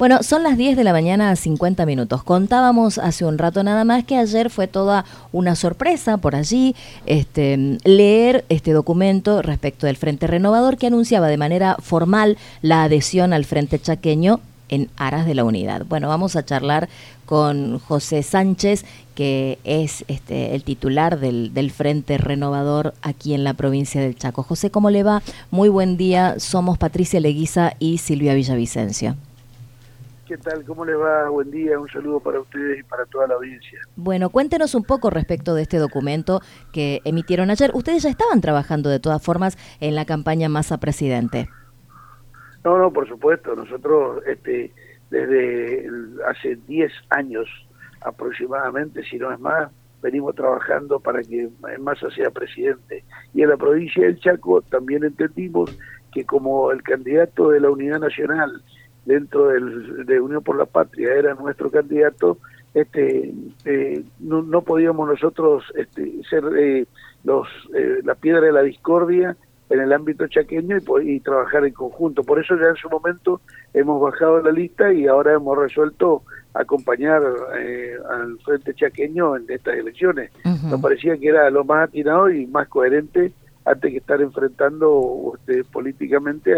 Bueno, son las 10 de la mañana, 50 minutos. Contábamos hace un rato nada más que ayer fue toda una sorpresa por allí leer este documento respecto del Frente Renovador que anunciaba de manera formal la adhesión al Frente Chaqueño en aras de la unidad. Bueno, vamos a charlar con José Sánchez, que es el titular del Frente Renovador aquí en la provincia del Chaco. José, ¿cómo le va? Muy buen día. Somos Patricia Leguiza y Silvia Villavicencio. ¿Qué tal? ¿Cómo le va? Buen día, un saludo para ustedes y para toda la audiencia. Bueno, cuéntenos un poco respecto de este documento que emitieron ayer. Ustedes ya estaban trabajando de todas formas en la campaña Massa Presidente. No, por supuesto. Nosotros desde hace 10 años aproximadamente, si no es más, venimos trabajando para que Massa sea presidente. Y en la provincia del Chaco también entendimos que como el candidato de la Unidad Nacional dentro de Unión por la Patria era nuestro candidato, no podíamos nosotros ser la piedra de la discordia en el ámbito chaqueño y trabajar en conjunto. Por eso ya en su momento hemos bajado la lista y ahora hemos resuelto acompañar al Frente Chaqueño en estas elecciones. Nos parecía que era lo más atinado y más coherente antes que estar enfrentando políticamente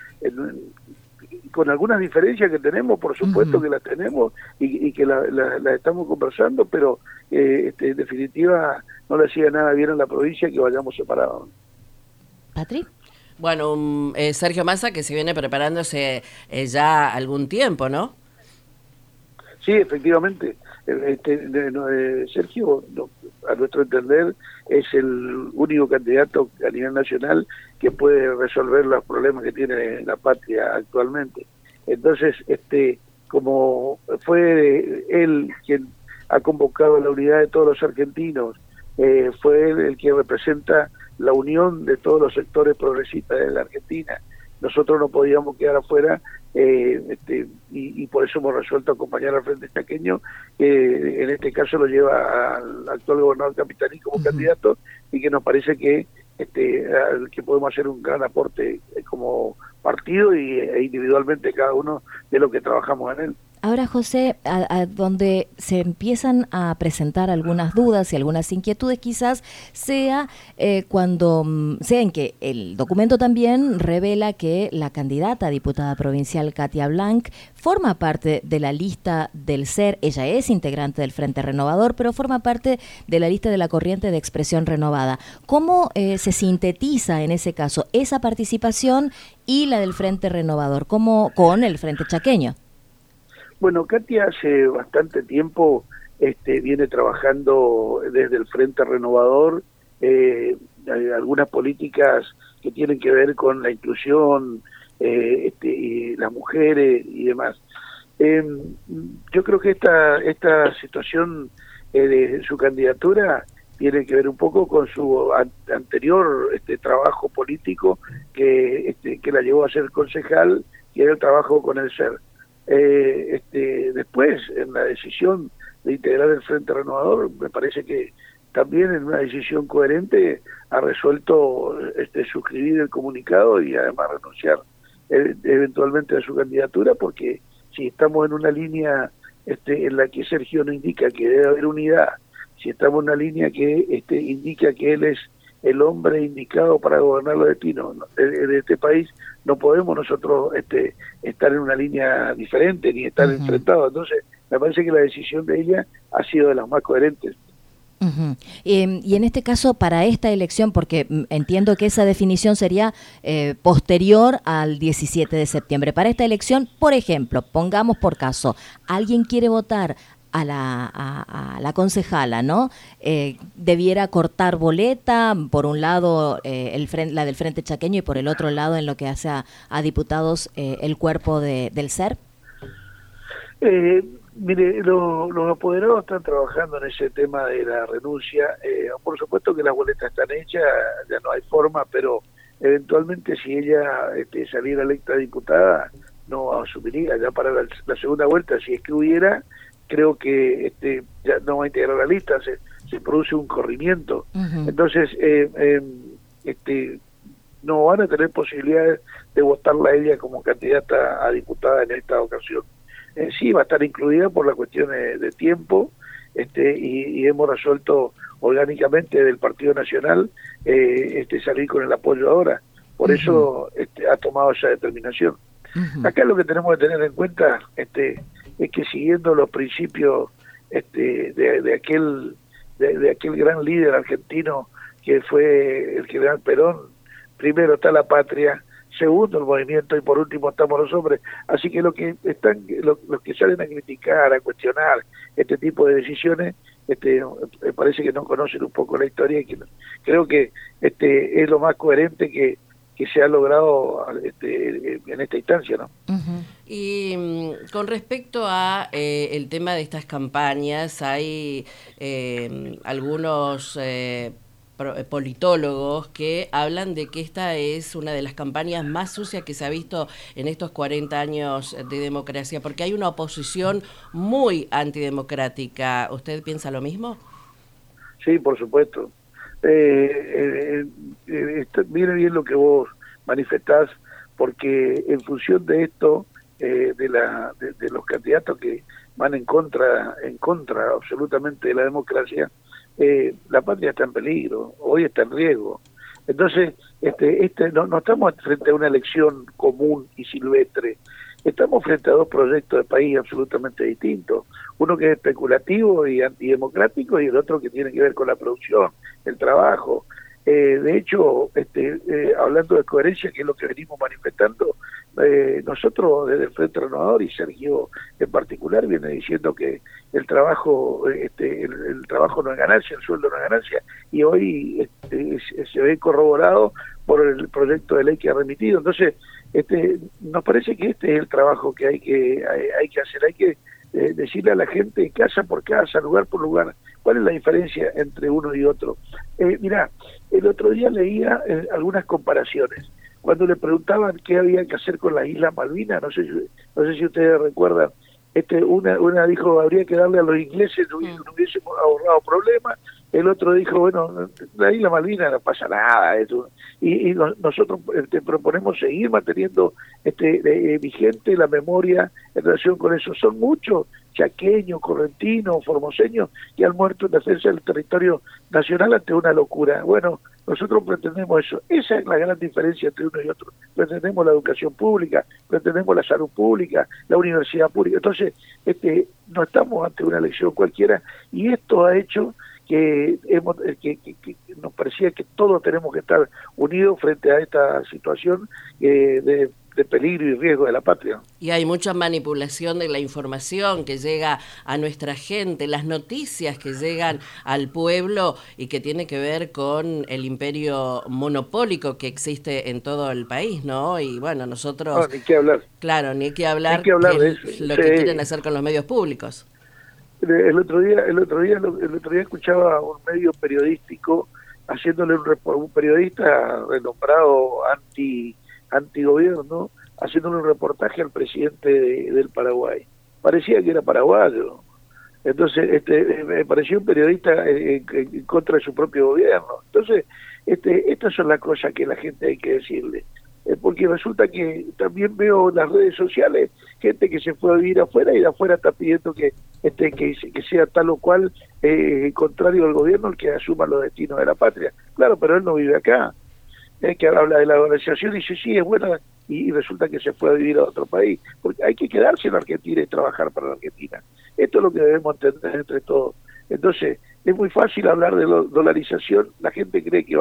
con algunas diferencias que tenemos, por supuesto que las tenemos y que las estamos conversando, pero en definitiva no le hacía nada bien a la provincia que vayamos separados. ¿Patri? Bueno, Sergio Massa que se viene preparándose ya algún tiempo, ¿no? Sí, efectivamente. Sergio, a nuestro entender, es el único candidato a nivel nacional que puede resolver los problemas que tiene la patria actualmente. Entonces, como fue él quien ha convocado a la unidad de todos los argentinos, fue él el que representa la unión de todos los sectores progresistas de la Argentina. Nosotros no podíamos quedar afuera y por eso hemos resuelto acompañar al Frente Chaqueño, que en este caso lo lleva al actual gobernador Capitaní como candidato y que nos parece que podemos hacer un gran aporte como partido e individualmente cada uno de lo que trabajamos en él. Ahora, José, a donde se empiezan a presentar algunas dudas y algunas inquietudes quizás sea sea en que el documento también revela que la candidata a diputada provincial Katia Blanc forma parte de la lista del SER. Ella es integrante del Frente Renovador, pero forma parte de la lista de la Corriente de Expresión Renovada. ¿Cómo se sintetiza en ese caso esa participación y la del Frente Renovador? ¿Cómo con el Frente Chaqueño? Bueno, Katia hace bastante tiempo viene trabajando desde el Frente Renovador algunas políticas que tienen que ver con la inclusión, y las mujeres y demás. Yo creo que esta situación de su candidatura tiene que ver un poco con su anterior trabajo político que la llevó a ser concejal, y era el trabajo con el SER. Después, en la decisión de integrar el Frente Renovador, me parece que también en una decisión coherente ha resuelto suscribir el comunicado y además renunciar eventualmente a su candidatura, porque si estamos en una línea en la que Sergio nos indica que debe haber unidad, si estamos en una línea que indica que él es el hombre indicado para gobernar los destinos de este país, no podemos nosotros estar en una línea diferente ni estar enfrentados. Entonces, me parece que la decisión de ella ha sido de las más coherentes. Y en este caso, para esta elección, porque entiendo que esa definición sería posterior al 17 de septiembre, para esta elección, por ejemplo, pongamos por caso, alguien quiere votar a la concejala, ¿no? Debiera cortar boleta, por un lado la del Frente Chaqueño y por el otro lado en lo que hace a diputados el cuerpo del SER. Mire, los apoderados están trabajando en ese tema de la renuncia. Por supuesto que las boletas están hechas, ya no hay forma, pero eventualmente si ella saliera electa diputada, no asumiría ya para la segunda vuelta, si es que hubiera. Creo que ya no va a integrar la lista, se produce un corrimiento. Entonces, no van a tener posibilidades de votarla a ella como candidata a diputada en esta ocasión. sí va a estar incluida por las cuestiones de tiempo, y hemos resuelto orgánicamente del Partido Nacional salir con el apoyo ahora. Por eso ha tomado esa determinación. Acá lo que tenemos que tener en cuenta es que siguiendo los principios de aquel gran líder argentino que fue el general Perón, primero está la patria, segundo el movimiento y por último estamos los hombres. Así que los que salen a criticar, a cuestionar este tipo de decisiones, me parece que no conocen un poco la historia y que creo que es lo más coherente que se ha logrado en esta instancia, ¿no? Y con respecto a el tema de estas campañas, hay algunos politólogos que hablan de que esta es una de las campañas más sucias que se ha visto en estos 40 años de democracia, porque hay una oposición muy antidemocrática. ¿Usted piensa lo mismo? Sí, por supuesto. Mire bien lo que vos manifestás, porque en función de esto, de los candidatos que van en contra absolutamente de la democracia, la patria está en peligro, hoy está en riesgo. Entonces, no estamos frente a una elección común y silvestre, estamos frente a dos proyectos de país absolutamente distintos, uno que es especulativo y antidemocrático y el otro que tiene que ver con la producción, el trabajo. De hecho, hablando de coherencia, que es lo que venimos manifestando, nosotros desde el Frente Renovador, y Sergio en particular viene diciendo que el trabajo el trabajo no es ganancia, el sueldo no es ganancia, y hoy se ve corroborado por el proyecto de ley que ha remitido. Entonces, nos parece que este es el trabajo que hay que hacer, hay que decirle a la gente casa por casa, lugar por lugar, cuál es la diferencia entre uno y otro. Mirá, el otro día leía algunas comparaciones. Cuando le preguntaban qué había que hacer con las Islas Malvinas, no sé si ustedes recuerdan, una dijo habría que darle a los ingleses, no hubiésemos ahorrado problemas. El otro dijo, bueno, la Isla Malvinas no pasa nada, y nosotros proponemos seguir manteniendo vigente la memoria en relación con eso. Son muchos chaqueños, correntinos, formoseños que han muerto en defensa del territorio nacional ante una locura. Bueno, nosotros pretendemos eso. Esa es la gran diferencia entre uno y otro. Pretendemos la educación pública, pretendemos la salud pública, la universidad pública. Entonces, no estamos ante una elección cualquiera, y esto ha hecho que nos parecía que todos tenemos que estar unidos frente a esta situación de peligro y riesgo de la patria. Y hay mucha manipulación de la información que llega a nuestra gente, las noticias que llegan al pueblo y que tiene que ver con el imperio monopólico que existe en todo el país, ¿no? Y bueno, nosotros... No, ni qué hablar. Claro, ni qué hablar, de eso. Lo que quieren hacer con los medios públicos. El otro día escuchaba un medio periodístico haciéndole un periodista renombrado antigobierno, haciéndole un reportaje al presidente del Paraguay. Parecía que era paraguayo. Entonces, me pareció un periodista en contra de su propio gobierno. Entonces, estas son las cosas que la gente hay que decirle. Porque resulta que también veo en las redes sociales gente que se fue a vivir afuera y de afuera está pidiendo que sea tal o cual contrario al gobierno el que asuma los destinos de la patria. Claro, pero él no vive acá. Que habla de la organización y dice, sí, es buena, y resulta que se fue a vivir a otro país. Porque hay que quedarse en Argentina y trabajar para la Argentina. Esto es lo que debemos entender entre todos. Entonces, es muy fácil hablar de dolarización. La gente cree que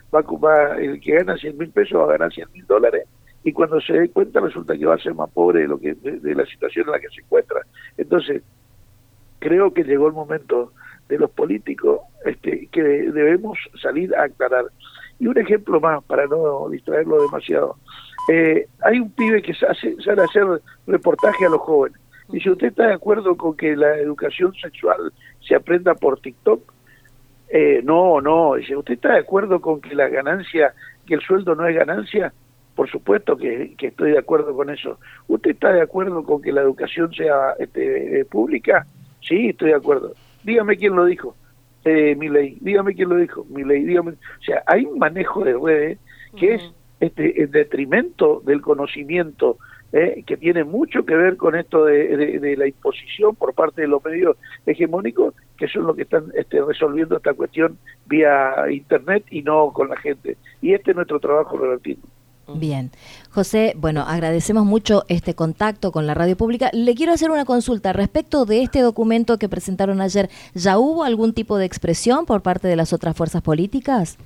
el que gana 100.000 pesos va a ganar $100.000, y cuando se dé cuenta resulta que va a ser más pobre de la situación en la que se encuentra. Entonces, creo que llegó el momento de los políticos que debemos salir a aclarar. Y un ejemplo más, para no distraerlo demasiado. Hay un pibe que sale a hacer reportaje a los jóvenes. Dice, ¿usted está de acuerdo con que la educación sexual se aprenda por TikTok? No. Dice, ¿usted está de acuerdo con que la ganancia, que el sueldo no es ganancia? Por supuesto que estoy de acuerdo con eso. ¿Usted está de acuerdo con que la educación sea pública? Sí, estoy de acuerdo. Dígame quién lo dijo. Milei, dígame quién lo dijo. Milei, dígame. O sea, hay un manejo de redes que es en detrimento del conocimiento que tiene mucho que ver con esto de la imposición por parte de los medios hegemónicos, que son los que están resolviendo esta cuestión vía internet y no con la gente. Y este es nuestro trabajo, revertirlo. Bien. José, bueno, agradecemos mucho este contacto con la radio pública. Le quiero hacer una consulta respecto de este documento que presentaron ayer. ¿Ya hubo algún tipo de expresión por parte de las otras fuerzas políticas?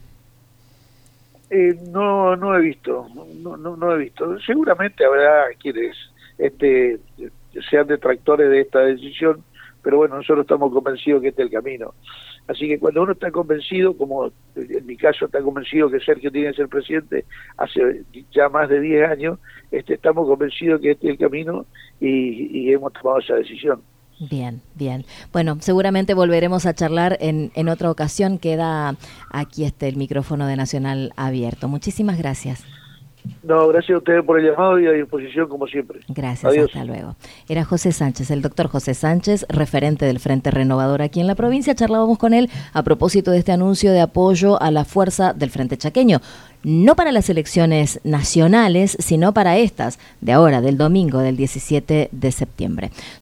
No he visto, no he visto. Seguramente habrá quienes sean detractores de esta decisión, pero bueno, nosotros estamos convencidos que este es el camino. Así que cuando uno está convencido, como en mi caso está convencido que Sergio tiene que ser presidente hace ya más de 10 años, estamos convencidos que este es el camino y hemos tomado esa decisión. Bien, bien. Bueno, seguramente volveremos a charlar en otra ocasión. Queda aquí el micrófono de Nacional abierto. Muchísimas gracias. No, gracias a ustedes por el llamado y a disposición como siempre. Gracias, Adiós. Hasta luego. Era José Sánchez, el doctor José Sánchez, referente del Frente Renovador aquí en la provincia. Charlábamos con él a propósito de este anuncio de apoyo a la fuerza del Frente Chaqueño. No para las elecciones nacionales, sino para estas, de ahora, del domingo, del 17 de septiembre.